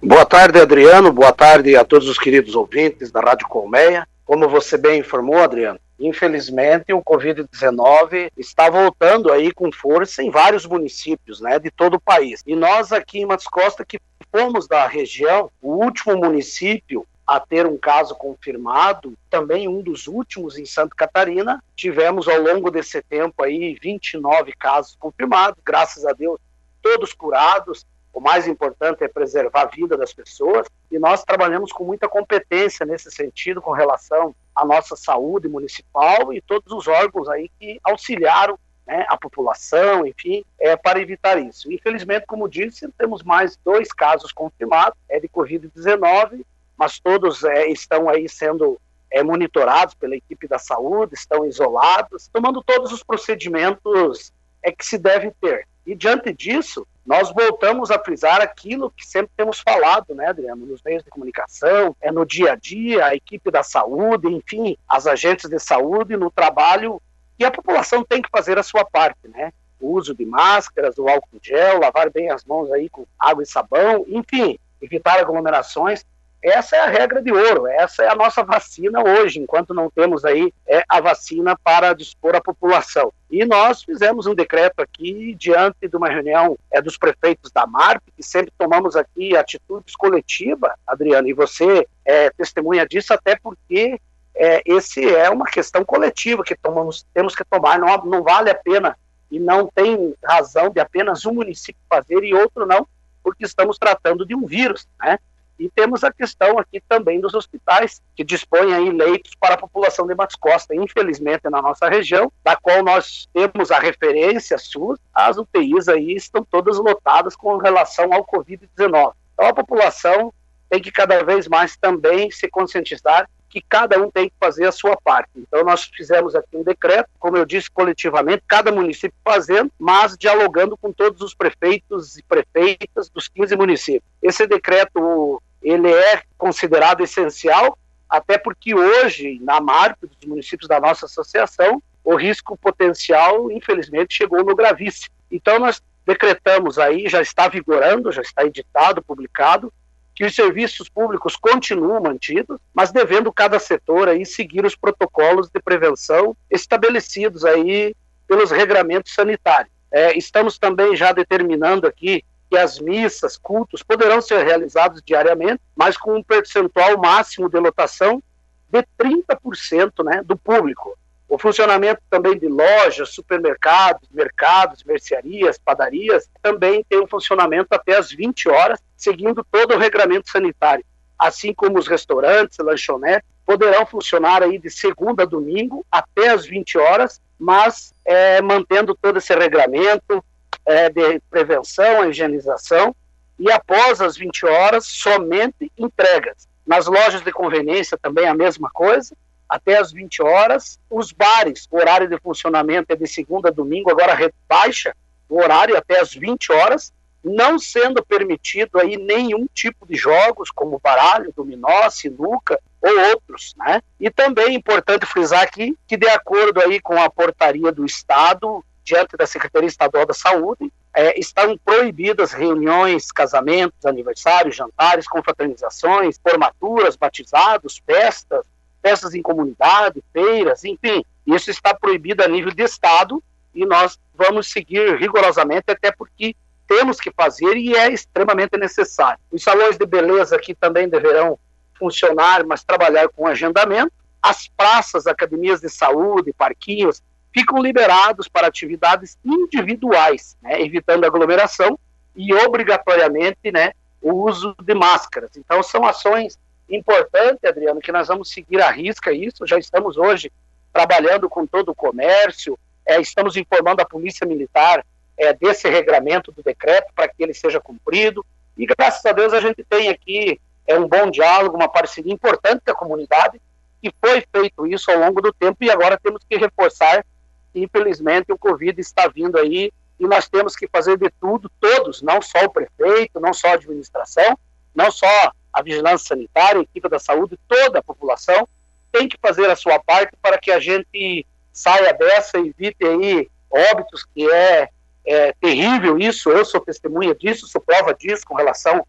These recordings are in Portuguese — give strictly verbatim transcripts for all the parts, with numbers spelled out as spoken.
Boa tarde, Adriano. Boa tarde a todos os queridos ouvintes da Rádio Colmeia. Como você bem informou, Adriano, infelizmente o covid dezenove está voltando aí com força em vários municípios, né, de todo o país. E nós aqui em Matos Costa, que fomos da região, o último município a ter um caso confirmado, também um dos últimos em Santa Catarina, tivemos ao longo desse tempo aí vinte e nove casos confirmados, graças a Deus, todos curados. O mais importante é preservar a vida das pessoas, e nós trabalhamos com muita competência nesse sentido com relação à nossa saúde municipal e todos os órgãos aí que auxiliaram, né, a população, enfim, é, para evitar isso. Infelizmente, como disse, temos mais dois casos confirmados é, de covid dezenove, mas todos é, estão aí sendo é, monitorados pela equipe da saúde, estão isolados, tomando todos os procedimentos é, que se deve ter. E diante disso, nós voltamos a frisar aquilo que sempre temos falado, né, Adriano, nos meios de comunicação, é no dia a dia, a equipe da saúde, enfim, as agentes de saúde no trabalho, e a população tem que fazer a sua parte, né? O uso de máscaras, o álcool em gel, lavar bem as mãos aí com água e sabão, enfim, evitar aglomerações. Essa é a regra de ouro, essa é a nossa vacina hoje, enquanto não temos aí é, a vacina para dispor à população. E nós fizemos um decreto aqui, diante de uma reunião é, dos prefeitos da MARP, que sempre tomamos aqui atitudes coletivas, Adriano, e você é testemunha disso, até porque é, esse é uma questão coletiva que tomamos, temos que tomar, não, não vale a pena e não tem razão de apenas um município fazer e outro não, porque estamos tratando de um vírus, né? E temos a questão aqui também dos hospitais, que dispõem aí leitos para a população de Matos Costa. Infelizmente, na nossa região, da qual nós temos a referência SUS, as U T Is aí estão todas lotadas com relação ao covid dezenove. Então, a população tem que cada vez mais também se conscientizar que cada um tem que fazer a sua parte. Então, nós fizemos aqui um decreto, como eu disse, coletivamente, cada município fazendo, mas dialogando com todos os prefeitos e prefeitas dos quinze municípios. Esse decreto, ele é considerado essencial, até porque hoje, na MARP, dos municípios da nossa associação, o risco potencial, infelizmente, chegou no gravíssimo. Então, nós decretamos aí, já está vigorando, já está editado, publicado, que os serviços públicos continuam mantidos, mas devendo cada setor aí seguir os protocolos de prevenção estabelecidos aí pelos regramentos sanitários. É, estamos também já determinando aqui que as missas, cultos, poderão ser realizados diariamente, mas com um percentual máximo de lotação de trinta por cento, né, do público. O funcionamento também de lojas, supermercados, mercados, mercearias, padarias, também tem um funcionamento até às vinte horas, seguindo todo o regramento sanitário. Assim como os restaurantes, lanchonetes, poderão funcionar aí de segunda a domingo até às vinte horas, mas é, mantendo todo esse regramento é, de prevenção, a higienização, e após as vinte horas, somente entregas. Nas lojas de conveniência também a mesma coisa, até às vinte horas, os bares, o horário de funcionamento é de segunda a domingo, agora rebaixa o horário até às vinte horas, não sendo permitido aí nenhum tipo de jogos, como baralho, dominó, sinuca ou outros, né? E também é importante frisar aqui que, de acordo aí com a portaria do Estado, diante da Secretaria Estadual da Saúde, é, estão proibidas reuniões, casamentos, aniversários, jantares, confraternizações, formaturas, batizados, festas, festas em comunidade, feiras, enfim, isso está proibido a nível de Estado e nós vamos seguir rigorosamente, até porque temos que fazer e é extremamente necessário. Os salões de beleza aqui também deverão funcionar, mas trabalhar com agendamento. As praças, academias de saúde, parquinhos, ficam liberados para atividades individuais, né, evitando aglomeração e obrigatoriamente, né, o uso de máscaras. Então são ações importante, Adriano, que nós vamos seguir à risca isso, já estamos hoje trabalhando com todo o comércio, é, estamos informando a Polícia Militar é, desse regramento do decreto para que ele seja cumprido, e graças a Deus a gente tem aqui é, um bom diálogo, uma parceria importante com a comunidade, que foi feito isso ao longo do tempo, e agora temos que reforçar que, infelizmente, o Covid está vindo aí, e nós temos que fazer de tudo, todos, não só o prefeito, não só a administração, não só a vigilância sanitária, a equipe da saúde, toda a população tem que fazer a sua parte para que a gente saia dessa e evite aí óbitos, que é, é terrível isso, eu sou testemunha disso, sou prova disso com relação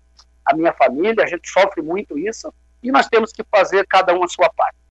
a minha família, a gente sofre muito isso, e nós temos que fazer cada um a sua parte.